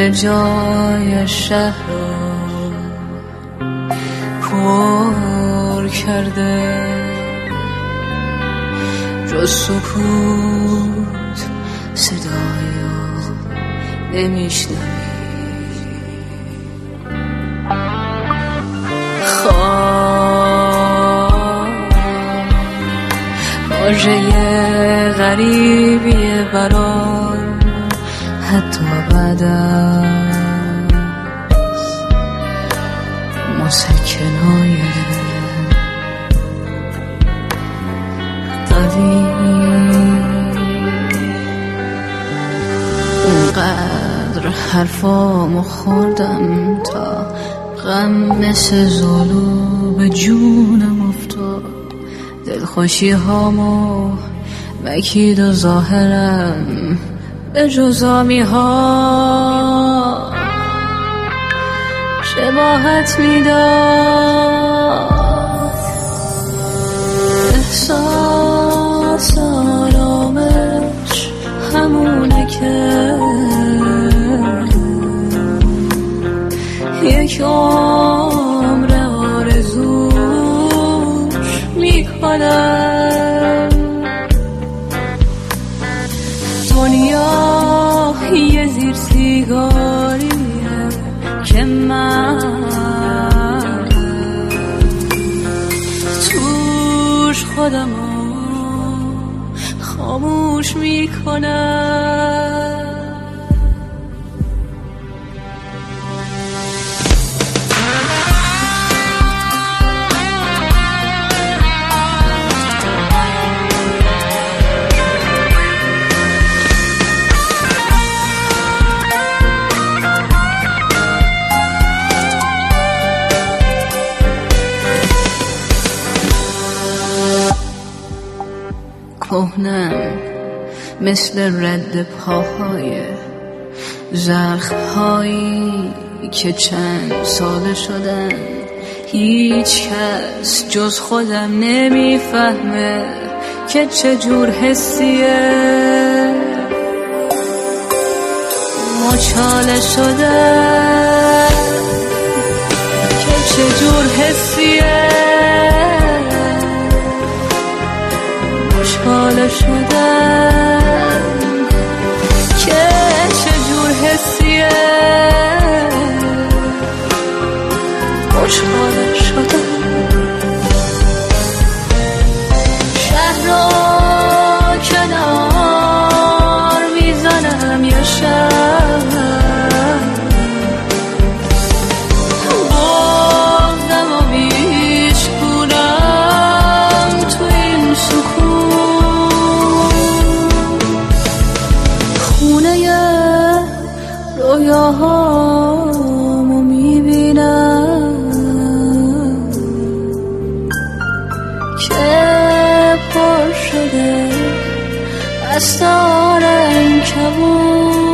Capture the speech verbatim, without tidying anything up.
همه جای شهر رو پر کرده، جز سکوت صدایی نمیشنوی. خواب واژه غریبیه برام، حتی بعد از مسکنای قدیم. اونقدر حرفامو خوردم تا غم مثل زالو به جونم افتاد. دلخوشی هامو مکید و ظاهرم به جزامی ها شباهت میداد. احساس آرامش همونه که یک عمر آرزوش میکنم. دنیا یه زیر سیگاریه که من توش خودمو خاموش میکنم. کهنم مثل رد پاهای زخم‌هایی که چند ساله شدن. هیچ کس جز خودم نمیفهمه که چجور حسیه. مچاله شده که چجور حسیه. مچاله شدن که چجور حسیه. مچاله شدن شهر رو کنار میزنم یه شهر بازم و میشکونم تو این سکون. خونه رویاهامو میبینم که پر شده از تار عنکبوت.